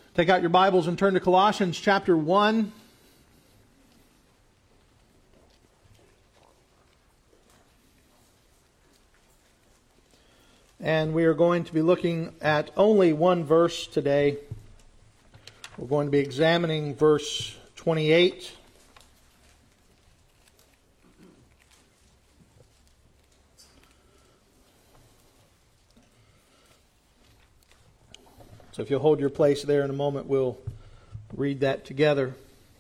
Take out your Bibles and turn to Colossians chapter 1. And we are going to be looking at only one verse today. We're going to be examining verse 28. So if you'll hold your place there in a moment, we'll read that together.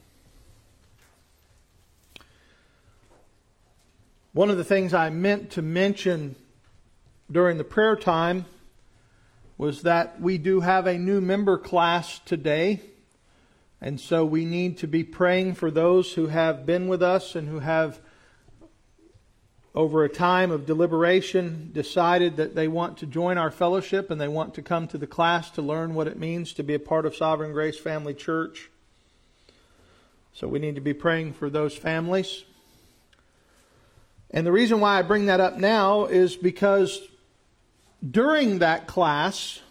One of the things I meant to mention during the prayer time was that we do have a new member class today. And so we need to be praying for those who have been with us and who have, over a time of deliberation, decided that they want to join our fellowship and they want to come to the class to learn what it means to be a part of Sovereign Grace Family Church. So we need to be praying for those families. And the reason why I bring that up now is because during that class,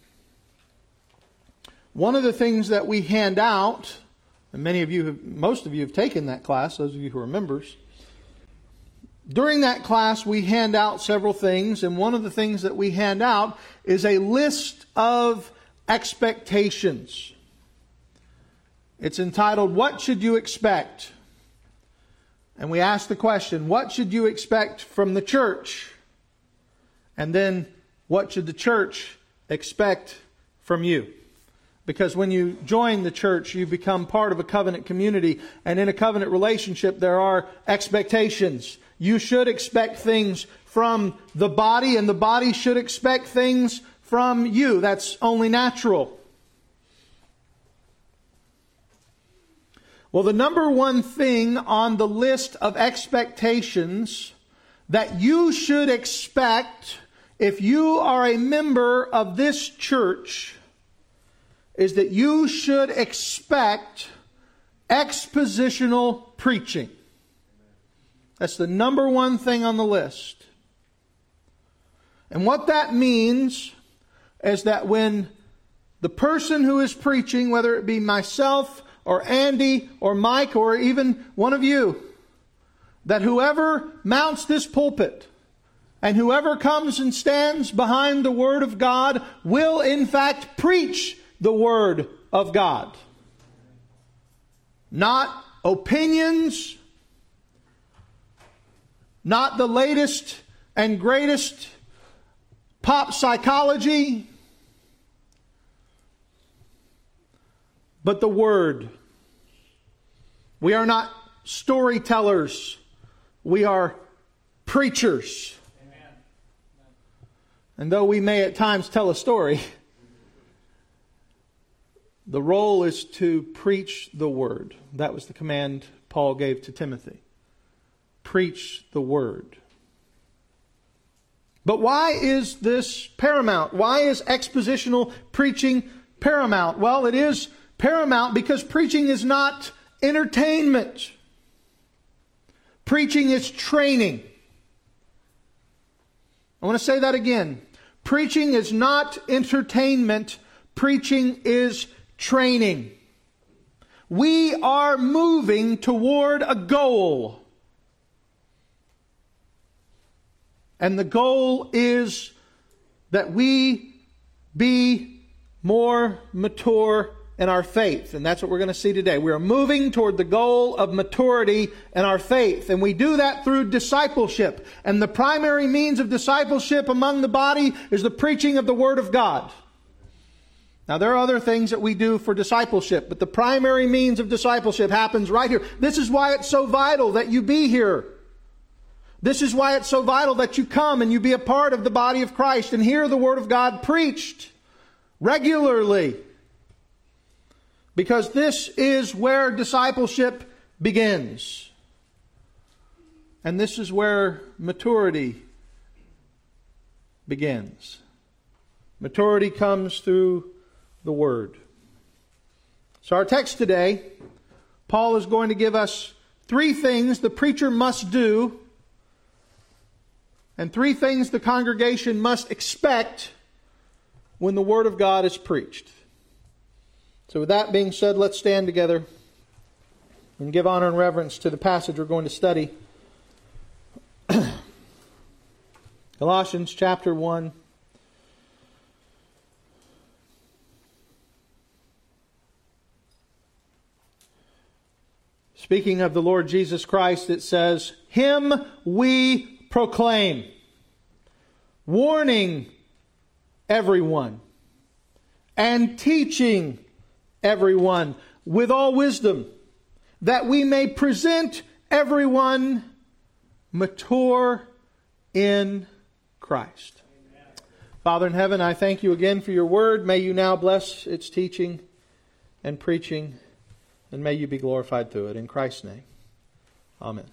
one of the things that we hand out, and most of you have taken that class, those of you who are members. During that class, we hand out several things, and one of the things that we hand out is a list of expectations. It's entitled, "What Should You Expect?" And we ask the question, what should you expect from the church? And then, what should the church expect from you? Because when you join the church, you become part of a covenant community. And in a covenant relationship, there are expectations. You should expect things from the body, and the body should expect things from you. That's only natural. Well, the number one thing on the list of expectations that you should expect if you are a member of this church is that you should expect expositional preaching. That's the number one thing on the list. And what that means is that when the person who is preaching, whether it be myself or Andy or Mike or even one of you, that whoever mounts this pulpit and whoever comes and stands behind the Word of God will in fact preach the Word of God. Not opinions, not the latest and greatest pop psychology, but the Word. We are not storytellers. We are preachers. Amen. And though we may at times tell a story, the role is to preach the Word. That was the command Paul gave to Timothy. Preach the Word. But why is this paramount? Why is expositional preaching paramount? Well, it is paramount because preaching is not entertainment. Preaching is training. I want to say that again. Preaching is not entertainment. Preaching is training. We are moving toward a goal. And the goal is that we be more mature in our faith. And that's what we're going to see today. We are moving toward the goal of maturity in our faith. And we do that through discipleship. And the primary means of discipleship among the body is the preaching of the Word of God. Now, there are other things that we do for discipleship, but the primary means of discipleship happens right here. This is why it's so vital that you be here. This is why it's so vital that you come and you be a part of the body of Christ and hear the Word of God preached regularly. Because this is where discipleship begins. And this is where maturity begins. Maturity comes through the Word. So our text today, Paul is going to give us 3 things the preacher must do and 3 things the congregation must expect when the Word of God is preached. So with that being said, let's stand together and give honor and reverence to the passage we're going to study. Colossians chapter 1. Speaking of the Lord Jesus Christ, it says, Him we proclaim, warning everyone and teaching everyone with all wisdom, that we may present everyone mature in Christ. Amen. Father in heaven, I thank you again for your word. May you now bless its teaching and preaching, and may you be glorified through it. In Christ's name, amen.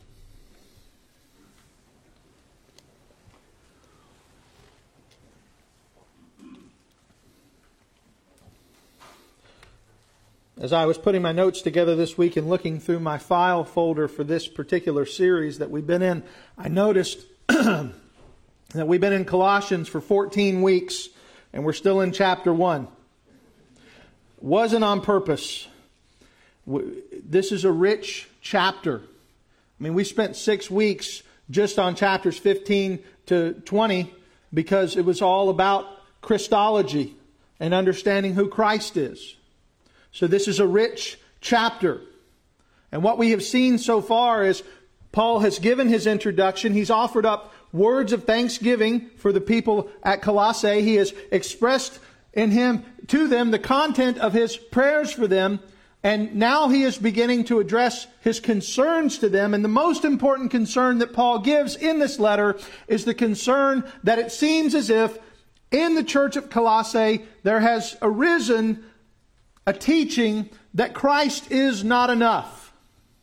As I was putting my notes together this week and looking through my file folder for this particular series that we've been in, I noticed that we've been in Colossians for 14 weeks and we're still in chapter 1. Wasn't on purpose. This is a rich chapter. I mean, we spent 6 weeks just on chapters 15 to 20 because it was all about Christology and understanding who Christ is. So this is a rich chapter. And what we have seen so far is Paul has given his introduction. He's offered up words of thanksgiving for the people at Colossae. He has expressed to them the content of his prayers for them. And now he is beginning to address his concerns to them. And the most important concern that Paul gives in this letter is the concern that it seems as if in the church of Colossae there has arisen a teaching that Christ is not enough.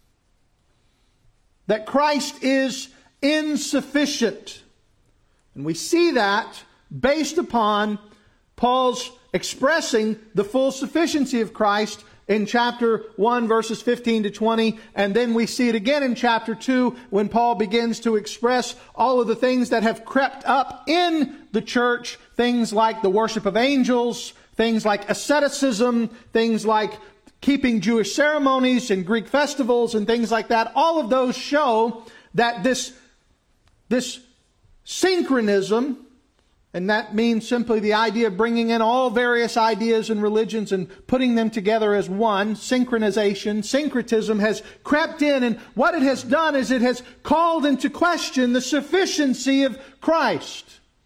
That Christ is insufficient. And we see that based upon Paul's expressing the full sufficiency of Christ in chapter 1, verses 15 to 20. And then we see it again in chapter 2 when Paul begins to express all of the things that have crept up in the church. Things like the worship of angels, things like asceticism, things like keeping Jewish ceremonies and Greek festivals and things like that. All of those show that this syncretism, and that means simply the idea of bringing in all various ideas and religions and putting them together as one, synchronization, syncretism has crept in, and what it has done is it has called into question the sufficiency of Christ.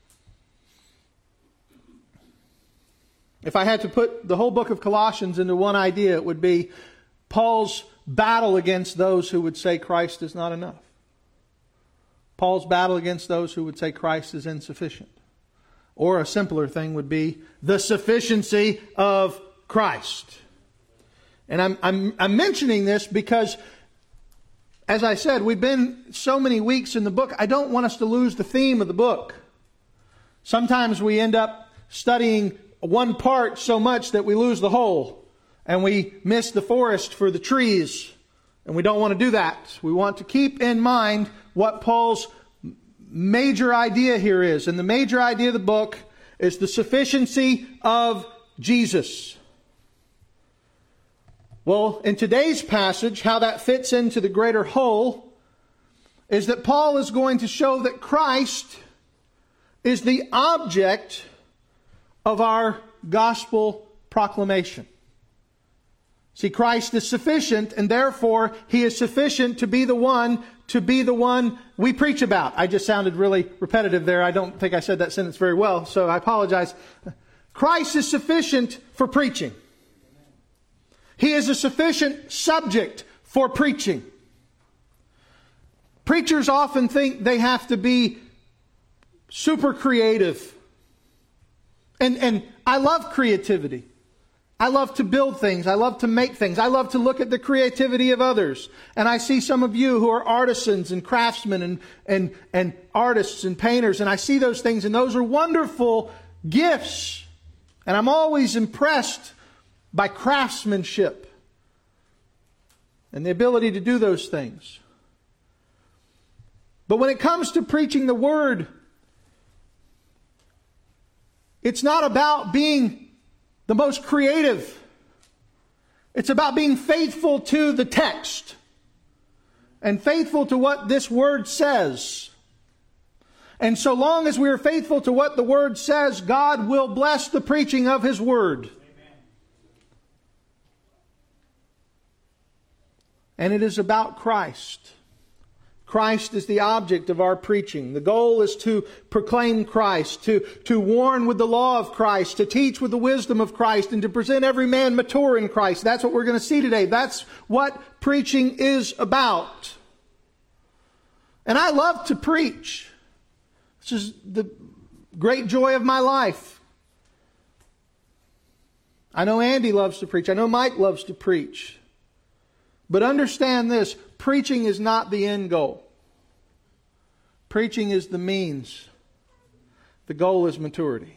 If I had to put the whole book of Colossians into one idea, it would be Paul's battle against those who would say Christ is not enough. Paul's battle against those who would say Christ is insufficient. Or a simpler thing would be the sufficiency of Christ. And I'm mentioning this because, as I said, we've been so many weeks in the book, I don't want us to lose the theme of the book. Sometimes we end up studying one part so much that we lose the whole, and we miss the forest for the trees, and we don't want to do that. We want to keep in mind what Paul's major idea here is, and the major idea of the book is the sufficiency of Jesus. Well, in today's passage, how that fits into the greater whole is that Paul is going to show that Christ is the object of our gospel proclamation. See, Christ is sufficient, and therefore He is sufficient to be the one we preach about. I just sounded really repetitive there. I don't think I said that sentence very well, so I apologize. Christ is sufficient for preaching. He is a sufficient subject for preaching. Preachers often think they have to be super creative. And I love creativity. I love to build things. I love to make things. I love to look at the creativity of others. And I see some of you who are artisans and craftsmen and artists and painters. And I see those things, and those are wonderful gifts. And I'm always impressed by craftsmanship and the ability to do those things. But when it comes to preaching the Word, it's not about being the most creative. It's about being faithful to the text and faithful to what this Word says. And so long as we are faithful to what the Word says, God will bless the preaching of His Word. Amen. And it is about Christ. Christ is the object of our preaching. The goal is to proclaim Christ, to warn with the law of Christ, to teach with the wisdom of Christ, and to present every man mature in Christ. That's what we're going to see today. That's what preaching is about. And I love to preach. This is the great joy of my life. I know Andy loves to preach. I know Mike loves to preach. But understand this, preaching is not the end goal. Preaching is the means. The goal is maturity.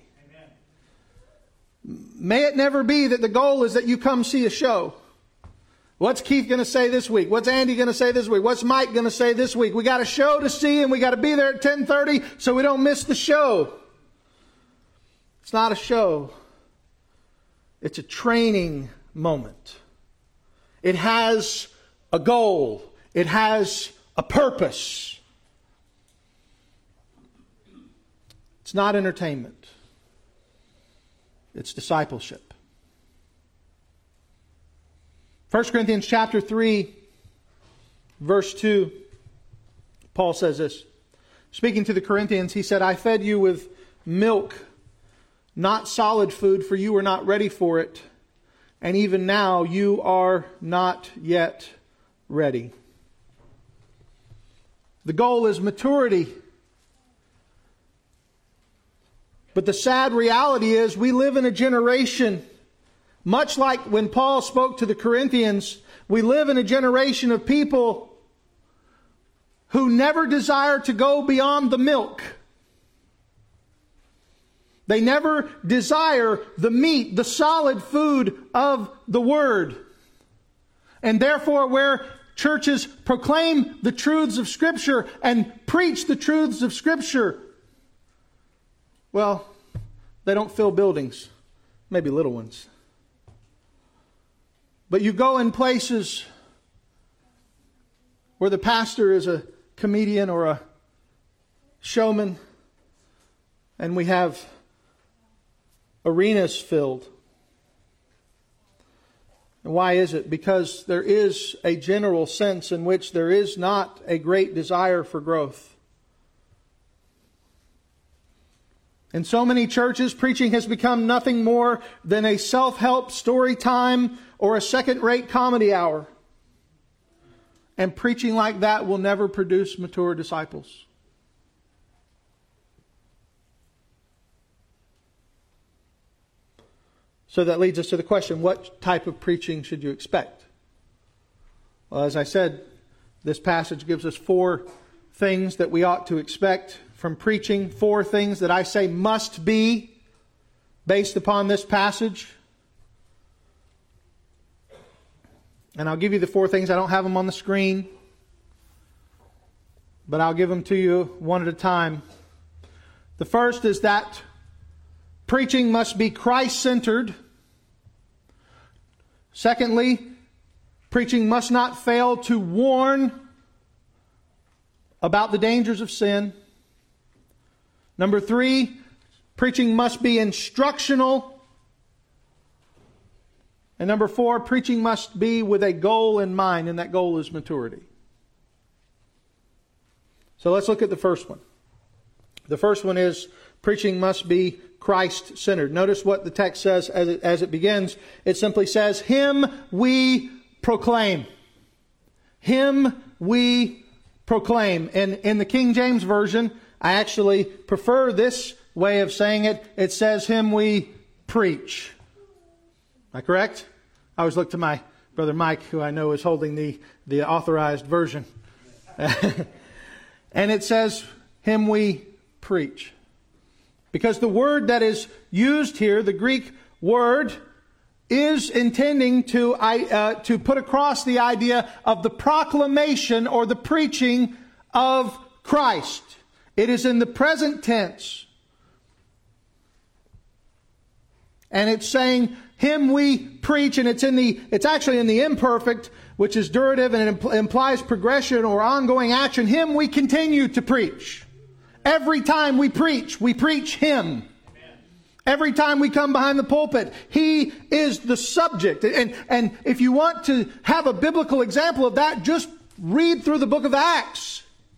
Amen. May it never be that the goal is that you come see a show. What's Keith going to say this week? What's Andy going to say this week? What's Mike going to say this week? We got a show to see and we got to be there at 10:30 so we don't miss the show. It's not a show. It's a training moment. It has a goal. It has a purpose. It's not entertainment. It's discipleship. 1 Corinthians chapter 3, verse 2, Paul says this. Speaking to the Corinthians, he said, I fed you with milk, not solid food, for you were not ready for it. And even now you are not yet ready. The goal is maturity. But the sad reality is we live in a generation, much like when Paul spoke to the Corinthians, we live in a generation of people who never desire to go beyond the milk. They never desire the meat, the solid food of the Word. And therefore, where churches proclaim the truths of Scripture and preach the truths of Scripture, well, they don't fill buildings, maybe little ones. But you go in places where the pastor is a comedian or a showman, and we have arenas filled. And why is it? Because there is a general sense in which there is not a great desire for growth. In so many churches, preaching has become nothing more than a self-help story time or a second-rate comedy hour. And preaching like that will never produce mature disciples. So that leads us to the question, what type of preaching should you expect? Well, as I said, this passage gives us 4 things that we ought to expect from preaching. 4 things that I say must be based upon this passage. And I'll give you the 4 things. I don't have them on the screen, but I'll give them to you one at a time. The first is that preaching must be Christ-centered. Secondly, preaching must not fail to warn about the dangers of sin. Number 3, preaching must be instructional. And number 4, preaching must be with a goal in mind, and that goal is maturity. So let's look at the first one. The first one is preaching must be Christ-centered. Notice what the text says as it begins. It simply says, Him we proclaim. Him we proclaim. And in the King James Version, I actually prefer this way of saying it. It says, Him we preach. Am I correct? I always look to my brother Mike, who I know is holding the authorized version. And it says, Him we preach. Because the word that is used here, the Greek word, is intending to put across the idea of the proclamation or the preaching of Christ. It is in the present tense. And it's saying, Him we preach, and it's actually in the imperfect, which is durative, and it implies progression or ongoing action. Him we continue to preach. Every time we preach Him. Every time we come behind the pulpit, He is the subject. And if you want to have a biblical example of that, just read through the book of Acts.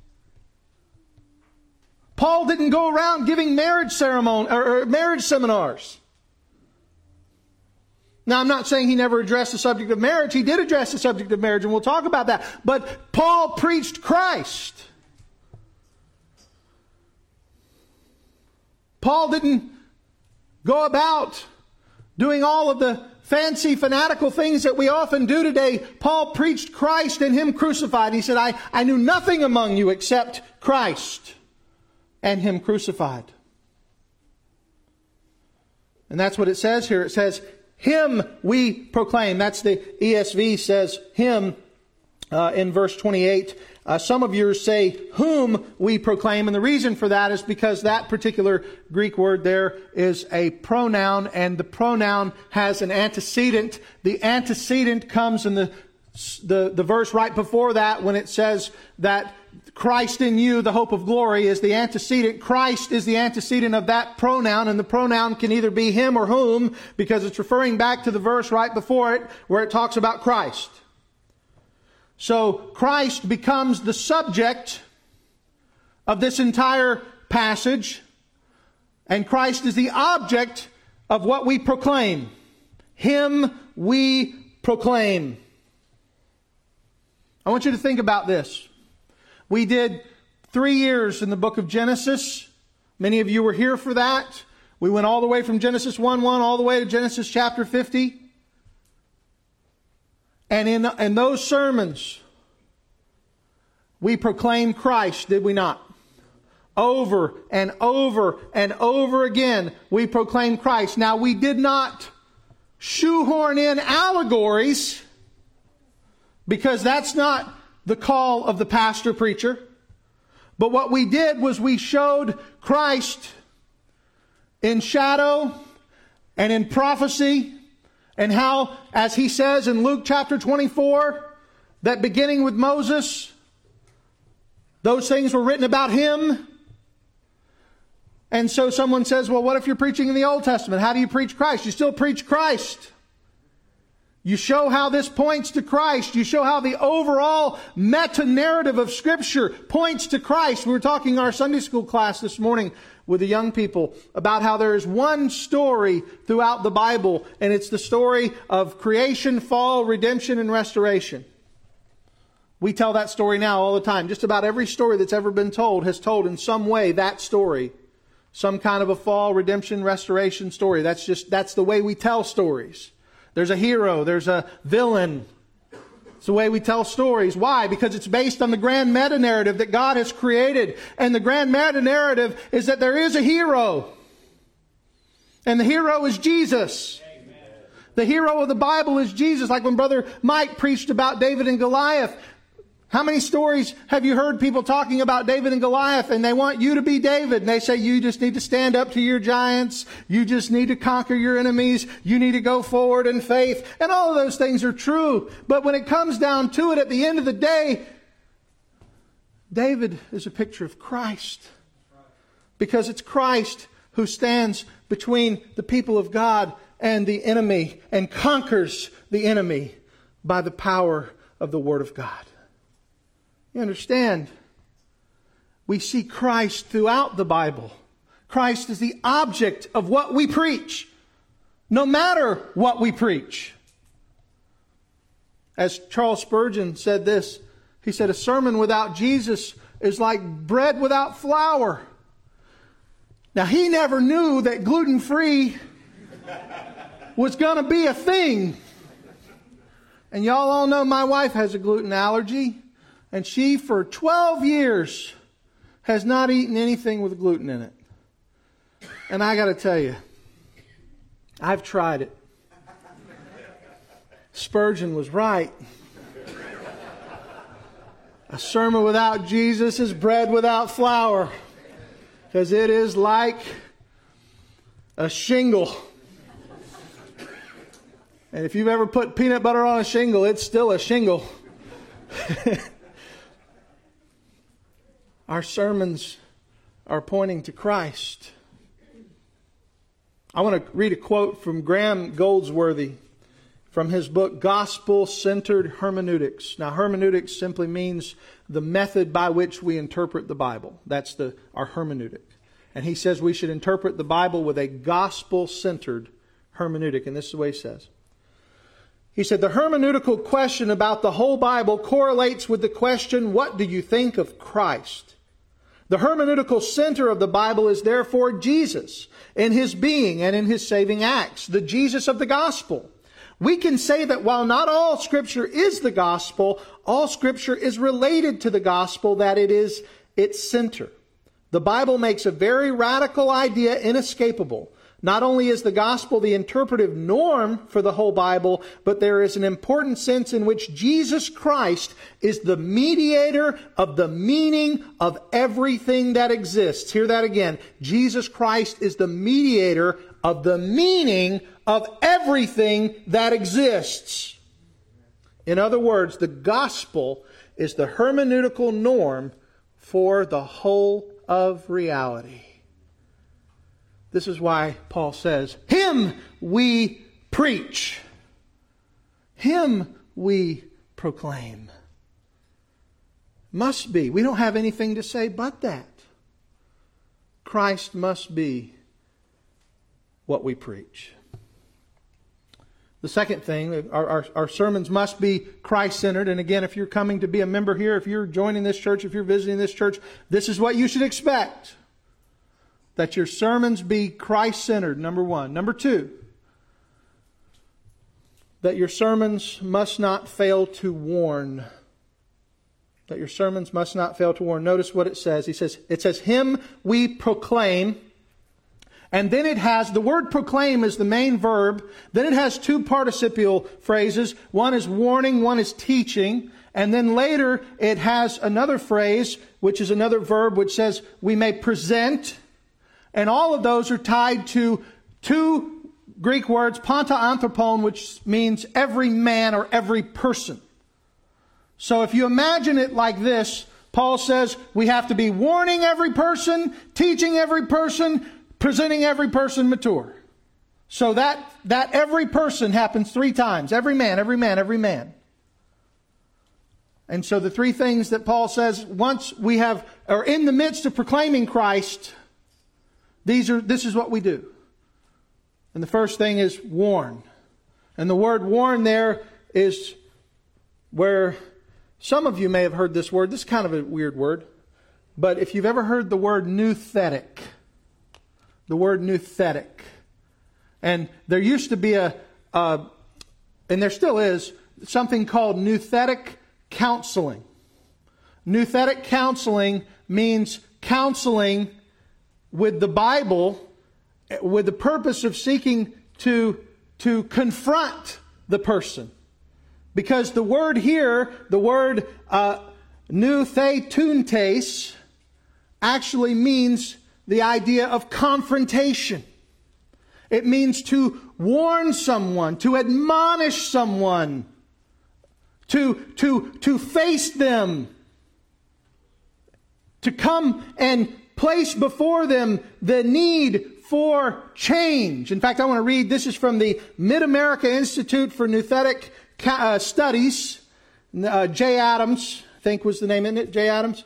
Paul didn't go around giving marriage ceremony or marriage seminars. Now, I'm not saying he never addressed the subject of marriage. He did address the subject of marriage, and we'll talk about that. But Paul preached Christ. Paul didn't go about doing all of the fancy, fanatical things that we often do today. Paul preached Christ and Him crucified. He said, I knew nothing among you except Christ and Him crucified. And that's what it says here. It says, Him we proclaim. That's the ESV says Him in verse 28. Some of yours say whom we proclaim. And the reason for that is because that particular Greek word there is a pronoun, and the pronoun has an antecedent. The antecedent comes in the verse right before that when it says that Christ in you, the hope of glory, is the antecedent. Christ is the antecedent of that pronoun, and the pronoun can either be him or whom, because it's referring back to the verse right before it where it talks about Christ. So Christ becomes the subject of this entire passage, and Christ is the object of what we proclaim. Him we proclaim. I want you to think about this. We did 3 years in the book of Genesis. Many of you were here for that. We went all the way from Genesis 1:1 all the way to Genesis chapter 50. And in those sermons, we proclaimed Christ, did we not? Over and over and over again, we proclaimed Christ. Now, we did not shoehorn in allegories, because that's not the call of the pastor preacher. But what we did was we showed Christ in shadow and in prophecy, and how, as he says in Luke chapter 24, that beginning with Moses, those things were written about him. And so someone says, well, what if you're preaching in the Old Testament? How do you preach Christ? You still preach Christ. You show how this points to Christ. You show how the overall meta-narrative of Scripture points to Christ. We were talking in our Sunday school class this morning with the young people about how there is one story throughout the Bible, and it's the story of creation, fall, redemption, and restoration. We tell that story now all the time. Just about every story that's ever been told has told in some way that story. Some kind of a fall, redemption, restoration story. That's the way we tell stories. There's a hero, there's a villain. It's the way we tell stories. Why? Because it's based on the grand meta-narrative that God has created. And the grand meta-narrative is that there is a hero. And the hero is Jesus. Amen. The hero of the Bible is Jesus. Like when Brother Mike preached about David and Goliath. How many stories have you heard people talking about David and Goliath, and they want you to be David, and they say you just need to stand up to your giants, you just need to conquer your enemies, you need to go forward in faith, and all of those things are true. But when it comes down to it, at the end of the day, David is a picture of Christ, because it's Christ who stands between the people of God and the enemy and conquers the enemy by the power of the Word of God. You understand? We see Christ throughout the Bible. Christ is the object of what we preach, no matter what we preach. As Charles Spurgeon said this, he said, a sermon without Jesus is like bread without flour. Now, he never knew that gluten-free was going to be a thing. And y'all all know my wife has a gluten allergy. And she, for 12 years, has not eaten anything with gluten in it. And I got to tell you, I've tried it. Spurgeon was right. A sermon without Jesus is bread without flour. Because it is like a shingle. And if you've ever put peanut butter on a shingle, it's still a shingle. Our sermons are pointing to Christ. I want to read a quote from Graham Goldsworthy from his book, Gospel-Centered Hermeneutics. Now, hermeneutics simply means the method by which we interpret the Bible. That's our hermeneutic. And he says we should interpret the Bible with a gospel-centered hermeneutic. And this is the way he says. He said, the hermeneutical question about the whole Bible correlates with the question, what do you think of Christ? The hermeneutical center of the Bible is therefore Jesus in His being and in His saving acts, the Jesus of the gospel. We can say that while not all Scripture is the gospel, all Scripture is related to the gospel, that it is its center. The Bible makes a very radical idea inescapable. Not only is the gospel the interpretive norm for the whole Bible, but there is an important sense in which Jesus Christ is the mediator of the meaning of everything that exists. Hear that again. Jesus Christ is the mediator of the meaning of everything that exists. In other words, the gospel is the hermeneutical norm for the whole of reality. This is why Paul says, Him we preach. Him we proclaim. Must be. We don't have anything to say but that. Christ must be what we preach. The second thing, our sermons must be Christ-centered. And again, if you're coming to be a member here, if you're joining this church, if you're visiting this church, this is what you should expect. That your sermons be Christ-centered, number one. Number two, that your sermons must not fail to warn. That your sermons must not fail to warn. Notice what it says. It says, Him we proclaim. And then it has, the word proclaim is the main verb. Then it has two participial phrases. One is warning, one is teaching. And then later it has another phrase, which is another verb, which says we may present. And all of those are tied to two Greek words, panta anthropon, which means every man or every person. So if you imagine it like this, Paul says we have to be warning every person, teaching every person, presenting every person mature. So that every person happens three times. Every man, every man, every man. And so the three things that Paul says, once we are in the midst of proclaiming Christ, this is what we do. And the first thing is warn. And the word warn there is where some of you may have heard this word. This is kind of a weird word. But if you've ever heard the word nouthetic. The word nouthetic. And there used to be and there still is, something called nouthetic counseling. Nouthetic counseling means counseling with the Bible with the purpose of seeking to confront the person. Because the word here, the word nouthetuntes, actually means the idea of confrontation. It means to warn someone, to admonish someone, to face them, to come and place before them the need for change. In fact, I want to read, this is from the Mid-America Institute for Nouthetic Studies. Jay Adams, I think was the name, isn't it? Jay Adams.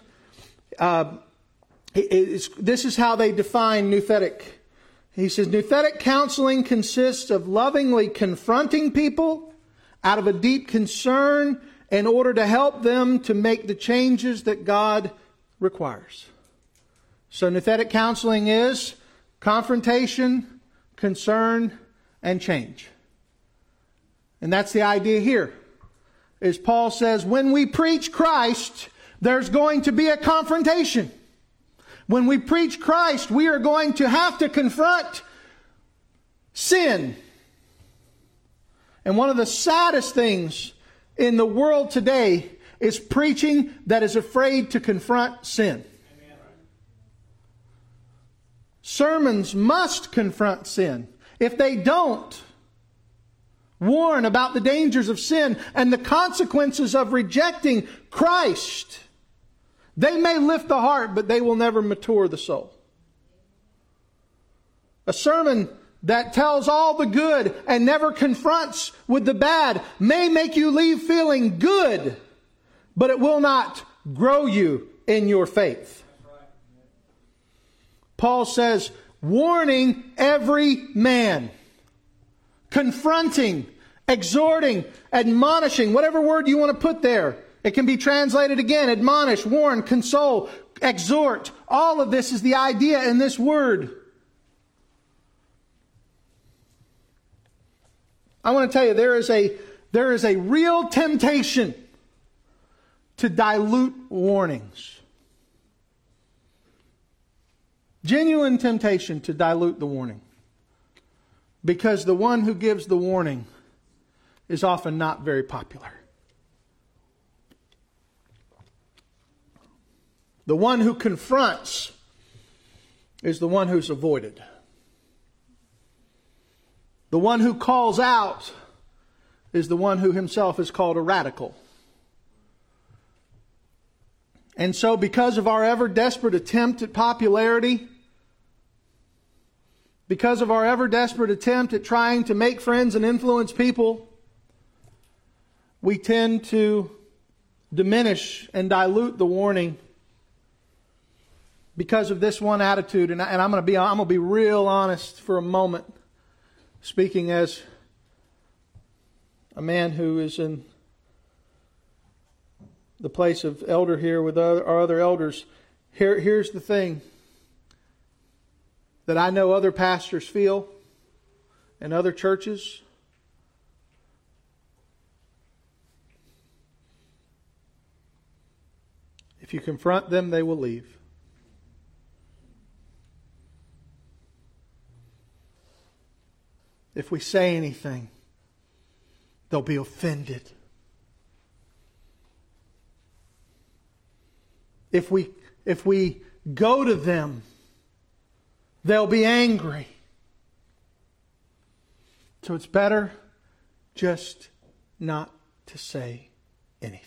This is how they define nouthetic. He says, nouthetic counseling consists of lovingly confronting people out of a deep concern in order to help them to make the changes that God requires. So nouthetic counseling is confrontation, concern, and change. And that's the idea here. As Paul says, when we preach Christ, there's going to be a confrontation. When we preach Christ, we are going to have to confront sin. And one of the saddest things in the world today is preaching that is afraid to confront sin. Sermons must confront sin. If they don't, Warn about the dangers of sin and the consequences of rejecting Christ. They may lift the heart, but they will never mature the soul. A sermon that tells all the good and never confronts with the bad may make you leave feeling good, but it will not grow you in your faith. Paul says, warning every man, confronting, exhorting, admonishing, whatever word you want to put there. It can be translated again, admonish, warn, console, exhort. All of this is the idea in this word. I want to tell you, there is a real temptation to dilute warnings. Genuine temptation to dilute the warning. Because the one who gives the warning is often not very popular. The one who confronts is the one who's avoided. The one who calls out is the one who himself is called a radical. And so because of our ever desperate attempt at popularity, because of our ever desperate attempt at trying to make friends and influence people, we tend to diminish and dilute the warning because of this one attitude. And I'm going to be real honest for a moment, speaking as a man who is in the place of elder here with our other elders. Here's the thing that I know other pastors feel and other churches. If you confront them, they will leave. If we say anything, they'll be offended. If we go to them, they'll be angry. So it's better just not to say anything.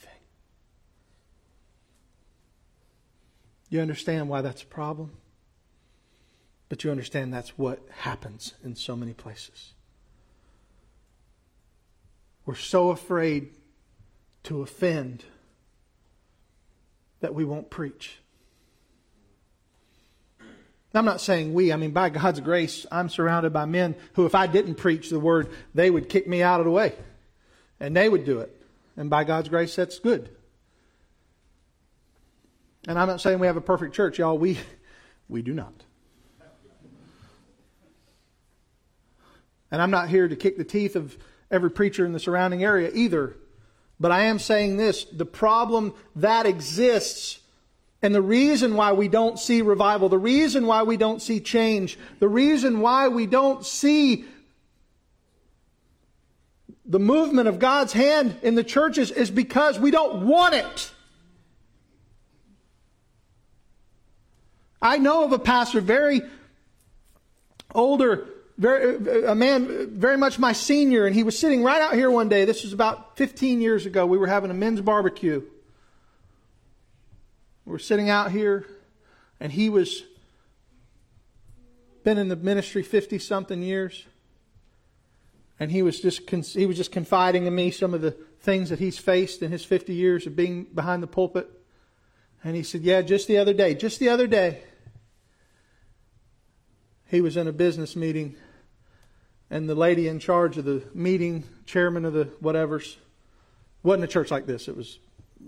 You understand why that's a problem? But you understand that's what happens in so many places. We're so afraid to offend that we won't preach. I'm not saying we. I mean, by God's grace, I'm surrounded by men who, if I didn't preach the word, they would kick me out of the way. And they would do it. And by God's grace, that's good. And I'm not saying we have a perfect church, y'all. We do not. And I'm not here to kick the teeth of every preacher in the surrounding area either. But I am saying this, the problem that exists and the reason why we don't see revival, the reason why we don't see change, the reason why we don't see the movement of God's hand in the churches is because we don't want it. I know of a pastor, very older, a man very much my senior, and he was sitting right out here one day. This was about 15 years ago. We were having a men's barbecue. We were sitting out here, and he was been in the ministry 50-something years. And he was just confiding in me some of the things that he's faced in his 50 years of being behind the pulpit. And he said, yeah, just the other day, he was in a business meeting, and the lady in charge of the meeting, chairman of the whatevers, wasn't a church like this. It was,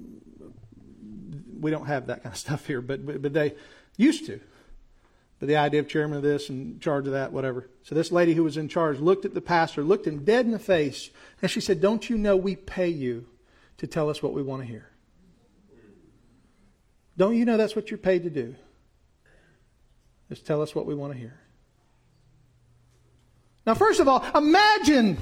we don't have that kind of stuff here, but they used to. But the idea of chairman of this and charge of that, whatever. So this lady who was in charge looked at the pastor, looked him dead in the face, and she said, don't you know we pay you to tell us what we want to hear? Don't you know that's what you're paid to do? Just tell us what we want to hear. Now, first of all, imagine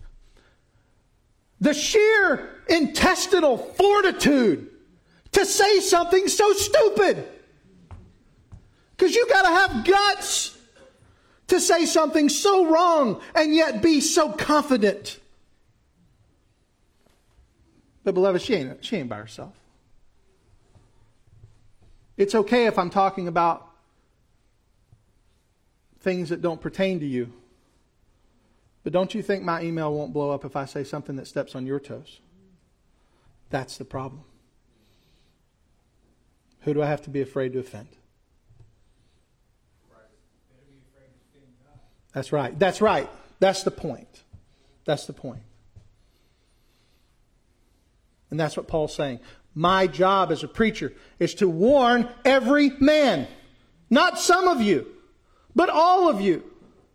the sheer intestinal fortitude to say something so stupid. Because you got to have guts to say something so wrong and yet be so confident But beloved, she ain't by herself. It's okay if I'm talking about things that don't pertain to you. But don't you think my email won't blow up if I say something that steps on your toes? That's the problem. Who do I have to be afraid to offend? That's right. That's right. That's the point. That's the point. And that's what Paul's saying. My job as a preacher is to warn every man. Not some of you, but all of you.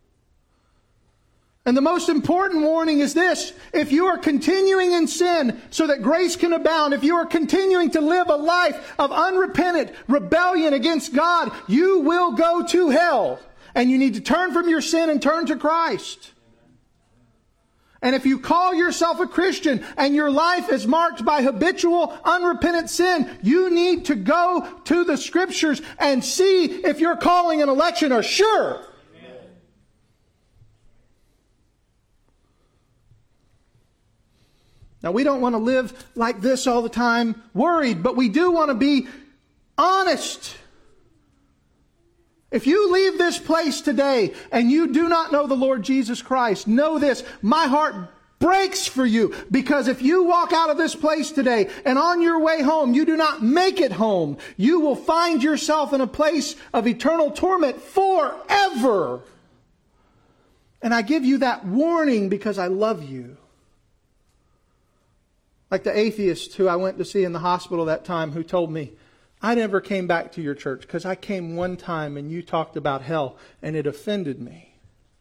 And the most important warning is this: if you are continuing in sin so that grace can abound, if you are continuing to live a life of unrepentant rebellion against God, you will go to hell. And you need to turn from your sin and turn to Christ. And if you call yourself a Christian and your life is marked by habitual, unrepentant sin, you need to go to the Scriptures and see if your calling and election are sure. Now, we don't want to live like this all the time, worried, but we do want to be honest. If you leave this place today and you do not know the Lord Jesus Christ, know this: my heart breaks for you, because if you walk out of this place today and on your way home you do not make it home, you will find yourself in a place of eternal torment forever. And I give you that warning because I love you. Like the atheist who I went to see in the hospital that time, who told me, I never came back to your church because I came one time and you talked about hell and it offended me.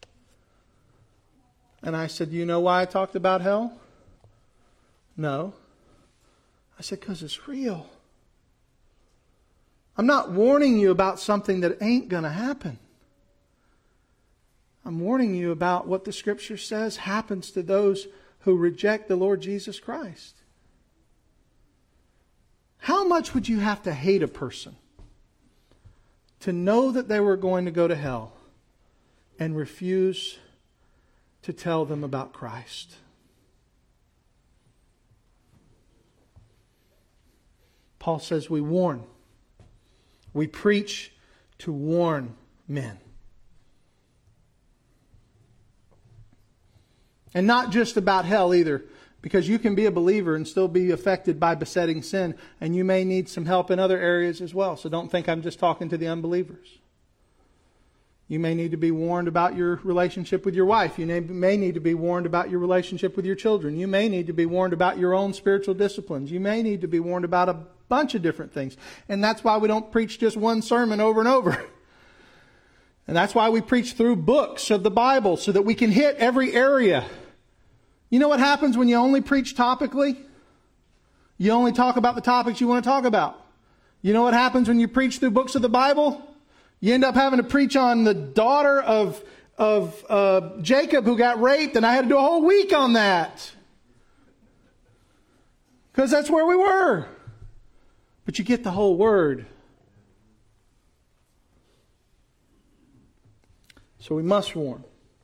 And I said, do you know why I talked about hell? No. I said, because it's real. I'm not warning you about something that ain't going to happen. I'm warning you about what the Scripture says happens to those who reject the Lord Jesus Christ. How much would you have to hate a person to know that they were going to go to hell and refuse to tell them about Christ? Paul says we warn. We preach to warn men. And not just about hell either, because you can be a believer and still be affected by besetting sin, and you may need some help in other areas as well. So don't think I'm just talking to the unbelievers. You may need to be warned about your relationship with your wife. You may need to be warned about your relationship with your children. You may need to be warned about your own spiritual disciplines. You may need to be warned about a bunch of different things. And that's why we don't preach just one sermon over and over. And that's why we preach through books of the Bible, so that we can hit every area. You know what happens when you only preach topically? You only talk about the topics you want to talk about. You know what happens when you preach through books of the Bible? You end up having to preach on the daughter of Jacob who got raped, and I had to do a whole week on that. Because that's where we were. But you get the whole word. So we must warn.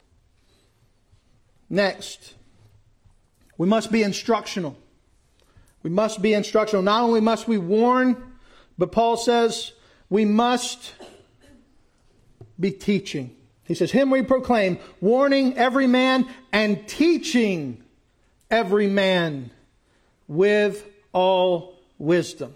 Next, we must be instructional. We must be instructional. Not only must we warn, but Paul says we must be teaching. He says, him we proclaim, warning every man and teaching every man with all wisdom.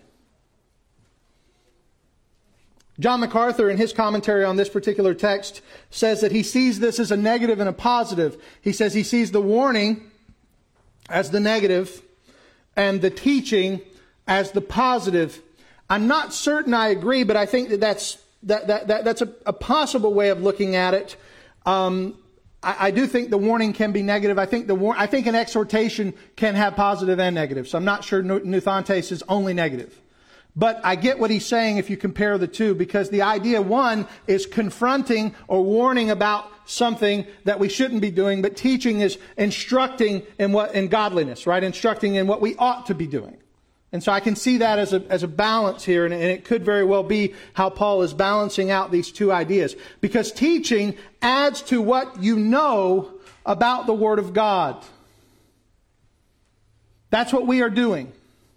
John MacArthur, in his commentary on this particular text, says that he sees this as a negative and a positive. He says he sees the warning as the negative and the teaching as the positive. I'm not certain I agree, but I think that's a possible way of looking at it. I do think the warning can be negative. I think an exhortation can have positive and negative. So I'm not sure Neuthantes is only negative. But I get what he's saying if you compare the two, because the idea, one, is confronting or warning about something that we shouldn't be doing, but teaching is instructing in godliness, right? Instructing in what we ought to be doing. And so I can see that as a balance here, and it could very well be how Paul is balancing out these two ideas. Because teaching adds to what you know about the Word of God. That's what we are doing.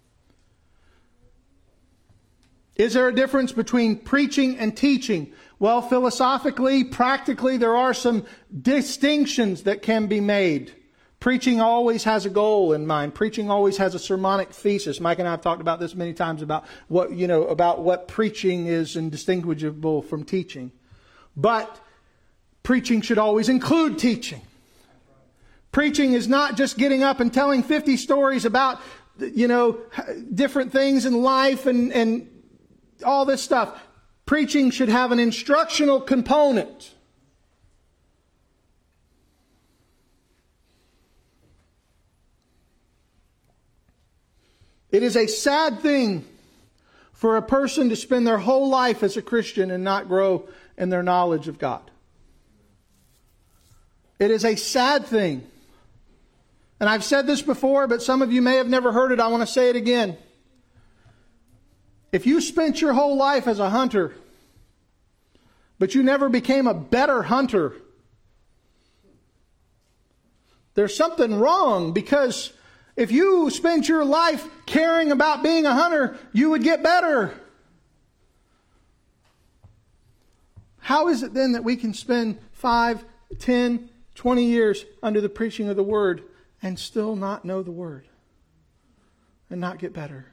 Is there a difference between preaching and teaching? Well, philosophically, practically, there are some distinctions that can be made. Preaching always has a goal in mind. Preaching always has a sermonic thesis. Mike and I have talked about this many times about what preaching is and distinguishable from teaching. But preaching should always include teaching. Preaching is not just getting up and telling 50 stories about, different things in life and all this stuff. Preaching should have an instructional component. It is a sad thing for a person to spend their whole life as a Christian and not grow in their knowledge of God. It is a sad thing. And I've said this before, but some of you may have never heard it. I want to say it again. If you spent your whole life as a hunter, but you never became a better hunter, there's something wrong, because if you spent your life caring about being a hunter, you would get better. How is it then that we can spend 5, 10, 20 years under the preaching of the Word and still not know the Word and not get better?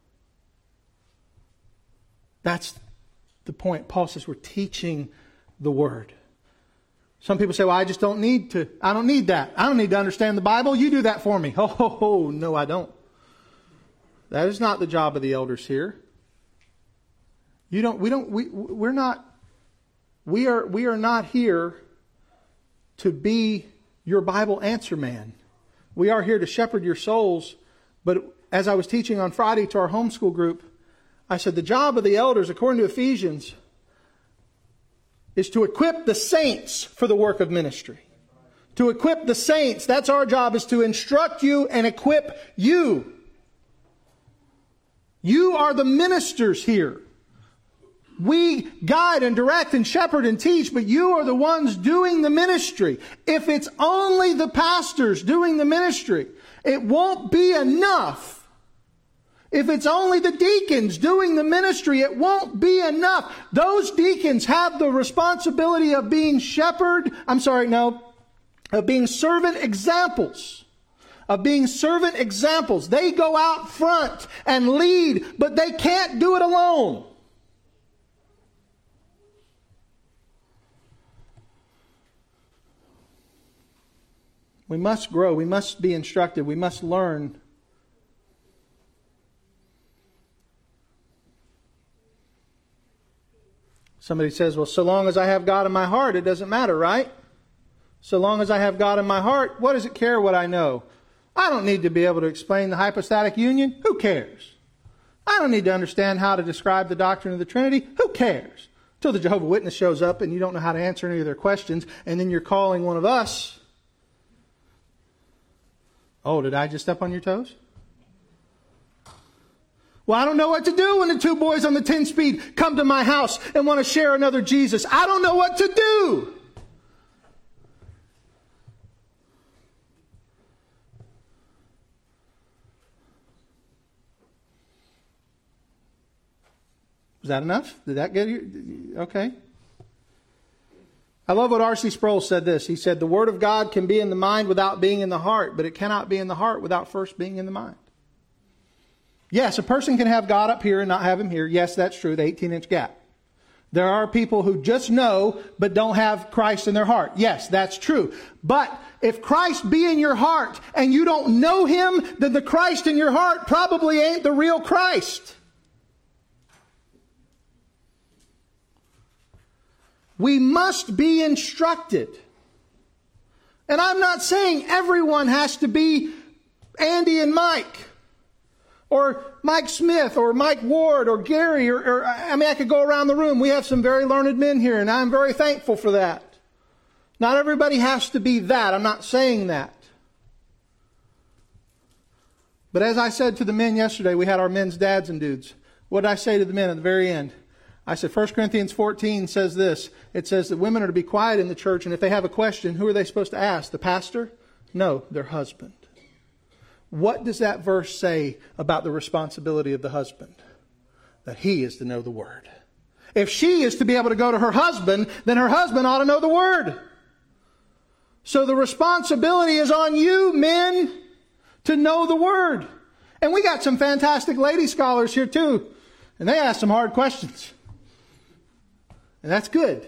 That's the point. Paul says we're teaching the Word. Some people say, well, I don't need that. I don't need to understand the Bible. You do that for me. Oh, no, I don't. That is not the job of the elders here. We are not here to be your Bible answer man. We are here to shepherd your souls. But as I was teaching on Friday to our homeschool group, I said the job of the elders, according to Ephesians, is to equip the saints for the work of ministry. To equip the saints, that's our job, is to instruct you and equip you. You are the ministers here. We guide and direct and shepherd and teach, but you are the ones doing the ministry. If it's only the pastors doing the ministry, it won't be enough. If it's only the deacons doing the ministry, it won't be enough. Those deacons have the responsibility of being of being servant examples. Of being servant examples. They go out front and lead, but they can't do it alone. We must grow. We must be instructed. We must learn. Somebody says, well, so long as I have God in my heart, it doesn't matter, right? So long as I have God in my heart, what does it care what I know? I don't need to be able to explain the hypostatic union. Who cares? I don't need to understand how to describe the doctrine of the Trinity. Who cares? Until the Jehovah's Witness shows up and you don't know how to answer any of their questions, and then you're calling one of us. Oh, did I just step on your toes? Well, I don't know what to do when the two boys on the 10-speed come to my house and want to share another Jesus. I don't know what to do. Was that enough? Did that get you? Okay. I love what R.C. Sproul said this. He said, the Word of God can be in the mind without being in the heart, but it cannot be in the heart without first being in the mind. Yes, a person can have God up here and not have Him here. Yes, that's true, the 18-inch gap. There are people who just know but don't have Christ in their heart. Yes, that's true. But if Christ be in your heart and you don't know Him, then the Christ in your heart probably ain't the real Christ. We must be instructed. And I'm not saying everyone has to be Andy and Mike, or Mike Smith, or Mike Ward, or Gary, or I could go around the room. We have some very learned men here, and I'm very thankful for that. Not everybody has to be that. I'm not saying that. But as I said to the men yesterday, we had our men's dads and dudes. What did I say to the men at the very end? I said, 1 Corinthians 14 says this. It says that women are to be quiet in the church, and if they have a question, who are they supposed to ask? The pastor? No, their husband. what does that verse say about the responsibility of the husband? That he is to know the Word. If she is to be able to go to her husband, then her husband ought to know the Word. So the responsibility is on you, men, to know the Word. And we got some fantastic lady scholars here too. And they ask some hard questions. And that's good.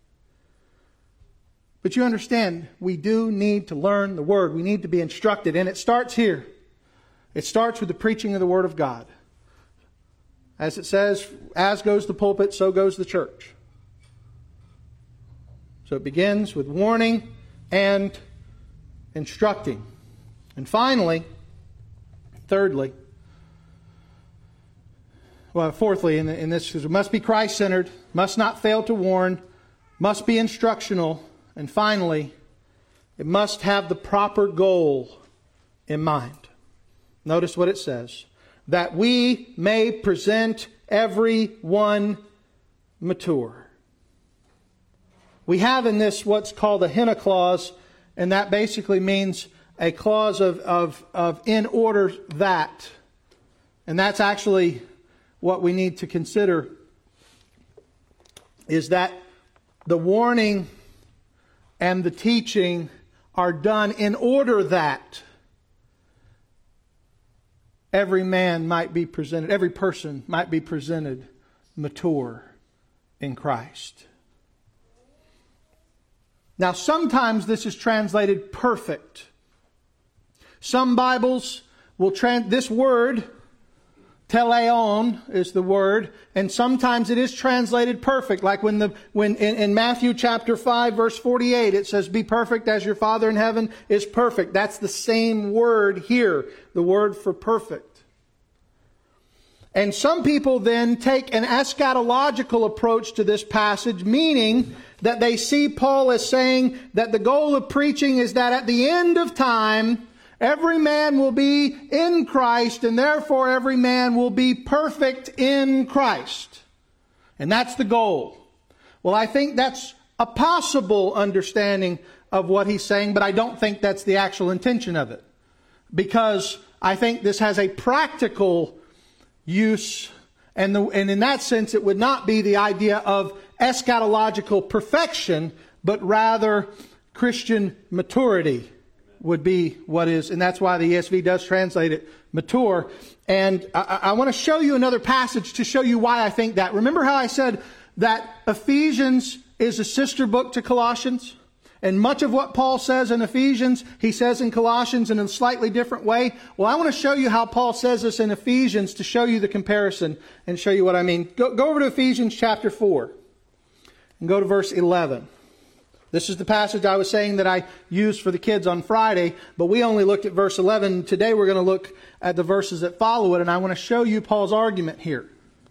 But you understand, we do need to learn the Word. We need to be instructed. And it starts here. It starts with the preaching of the Word of God. As it says, as goes the pulpit, so goes the church. So it begins with warning and instructing. And finally, fourthly, in this, it must be Christ-centered, must not fail to warn, must be instructional, and finally, it must have the proper goal in mind. Notice what it says. That we may present everyone mature. We have in this what's called a hina clause, and that basically means a clause of in order that. And that's actually what we need to consider, is that the warning and the teaching are done in order that every person might be presented mature in Christ. Now, sometimes this is translated perfect. Some Bibles will this word, teleon is the word, and sometimes it is translated perfect. Like when in Matthew chapter 5 verse 48 it says, "Be perfect as your Father in heaven is perfect." That's the same word here, the word for perfect. And some people then take an eschatological approach to this passage, meaning that they see Paul as saying that the goal of preaching is that at the end of time, every man will be in Christ, and therefore every man will be perfect in Christ. And that's the goal. Well, I think that's a possible understanding of what he's saying, but I don't think that's the actual intention of it. Because I think this has a practical use, and in that sense it would not be the idea of eschatological perfection, but rather Christian maturity would be what is, and that's why the ESV does translate it mature. And I want to show you another passage to show you why I think that. Remember how I said that Ephesians is a sister book to Colossians? And much of what Paul says in Ephesians, he says in Colossians in a slightly different way. Well, I want to show you how Paul says this in Ephesians to show you the comparison and show you what I mean. Go over to Ephesians chapter 4 and go to verse 11. This is the passage I was saying that I used for the kids on Friday, but we only looked at verse 11. Today we're going to look at the verses that follow it, and I want to show you Paul's argument here.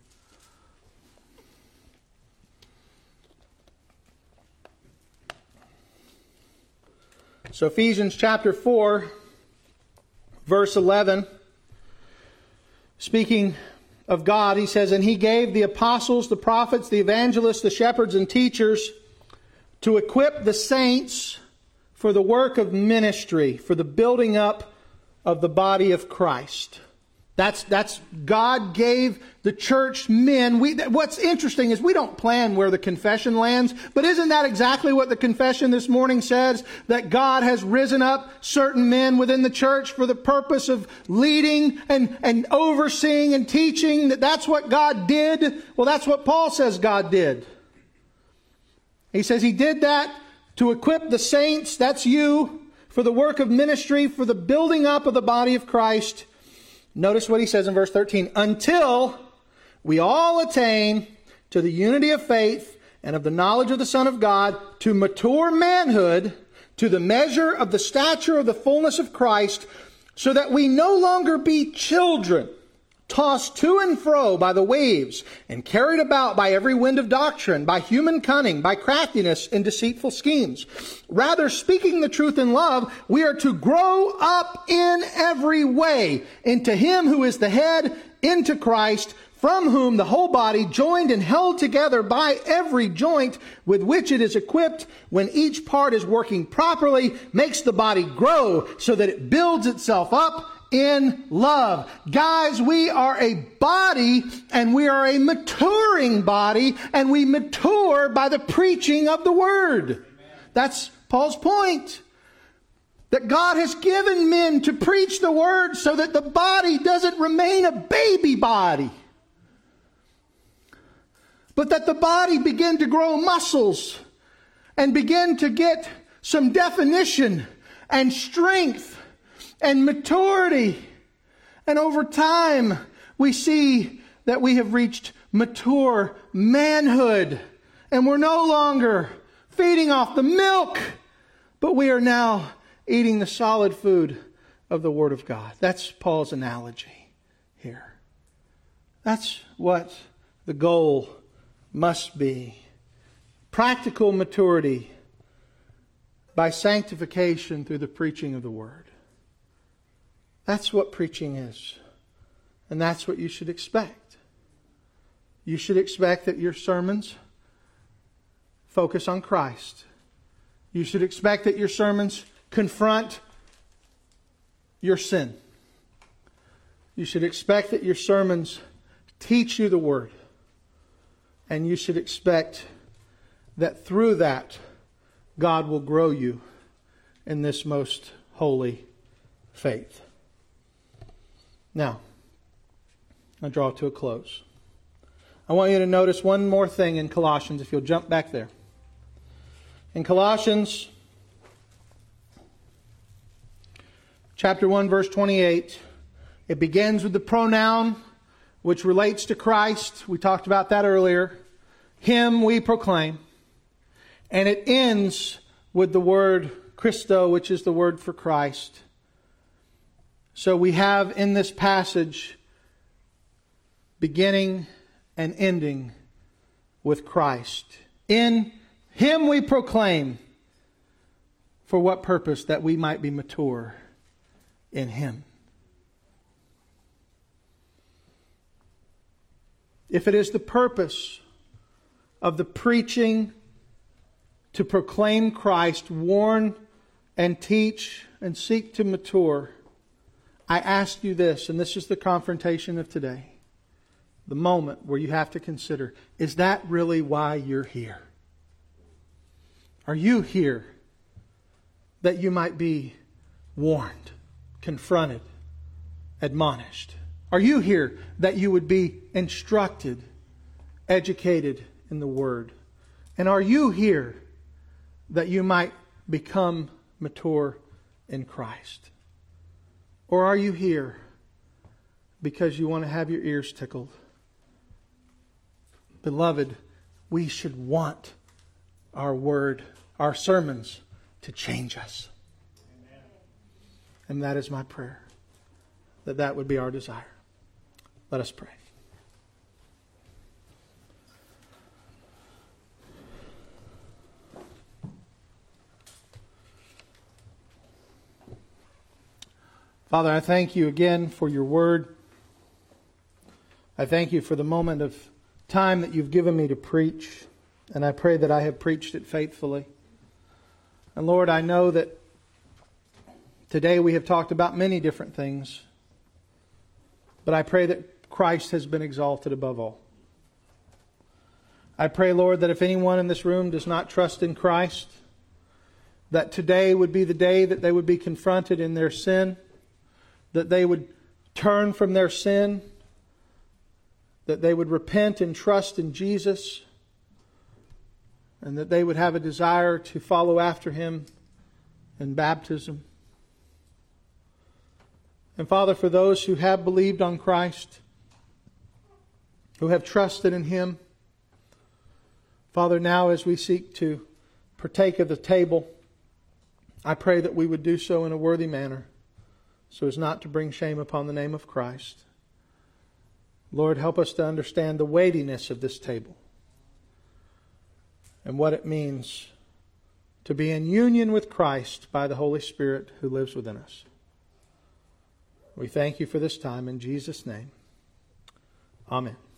So Ephesians chapter 4, verse 11, speaking of God, he says, "And he gave the apostles, the prophets, the evangelists, the shepherds, and teachers to equip the saints for the work of ministry, for the building up of the body of Christ." That's God gave the church men. What's interesting is we don't plan where the confession lands, but isn't that exactly what the confession this morning says? That God has risen up certain men within the church for the purpose of leading and overseeing and teaching. That's what God did. Well, that's what Paul says God did. He says he did that to equip the saints, that's you, for the work of ministry, for the building up of the body of Christ. Notice what he says in verse 13. "Until we all attain to the unity of faith and of the knowledge of the Son of God, to mature manhood, to the measure of the stature of the fullness of Christ, so that we no longer be children, tossed to and fro by the waves, and carried about by every wind of doctrine, by human cunning, by craftiness and deceitful schemes. Rather, speaking the truth in love, we are to grow up in every way into Him who is the head, into Christ, from whom the whole body, joined and held together by every joint with which it is equipped, when each part is working properly, makes the body grow so that it builds itself up in love. Guys, we are a body, and we are a maturing body, and we mature by the preaching of the Word. That's Paul's point. That God has given men to preach the Word so that the body doesn't remain a baby body, but that the body begin to grow muscles and begin to get some definition and strength and maturity. And over time, we see that we have reached mature manhood. And we're no longer feeding off the milk, but we are now eating the solid food of the Word of God. That's Paul's analogy here. That's what the goal must be. Practical maturity by sanctification through the preaching of the Word. That's what preaching is. And that's what you should expect. You should expect that your sermons focus on Christ. You should expect that your sermons confront your sin. You should expect that your sermons teach you the Word. And you should expect that through that, God will grow you in this most holy faith. Now, I'll draw to a close. I want you to notice one more thing in Colossians, if you'll jump back there. In Colossians chapter 1, verse 28, it begins with the pronoun which relates to Christ. We talked about that earlier. Him we proclaim. And it ends with the word Christo, which is the word for Christ. So we have in this passage beginning and ending with Christ. In Him we proclaim. For what purpose? That we might be mature in Him. If it is the purpose of the preaching to proclaim Christ, warn and teach and seek to mature, I ask you this, and this is the confrontation of today, the moment where you have to consider, is that really why you're here? Are you here that you might be warned, confronted, admonished? Are you here that you would be instructed, educated in the Word? And are you here that you might become mature in Christ? Or are you here because you want to have your ears tickled? Beloved, we should want our word, our sermons, to change us. Amen. And that is my prayer, that would be our desire. Let us pray. Father, I thank you again for your word. I thank you for the moment of time that you've given me to preach. And I pray that I have preached it faithfully. And Lord, I know that today we have talked about many different things. But I pray that Christ has been exalted above all. I pray, Lord, that if anyone in this room does not trust in Christ, that today would be the day that they would be confronted in their sin, that they would turn from their sin, that they would repent and trust in Jesus, and that they would have a desire to follow after Him in baptism. And Father, for those who have believed on Christ, who have trusted in Him, Father, now as we seek to partake of the table, I pray that we would do so in a worthy manner, so as not to bring shame upon the name of Christ. Lord, help us to understand the weightiness of this table and what it means to be in union with Christ by the Holy Spirit who lives within us. We thank you for this time in Jesus' name. Amen.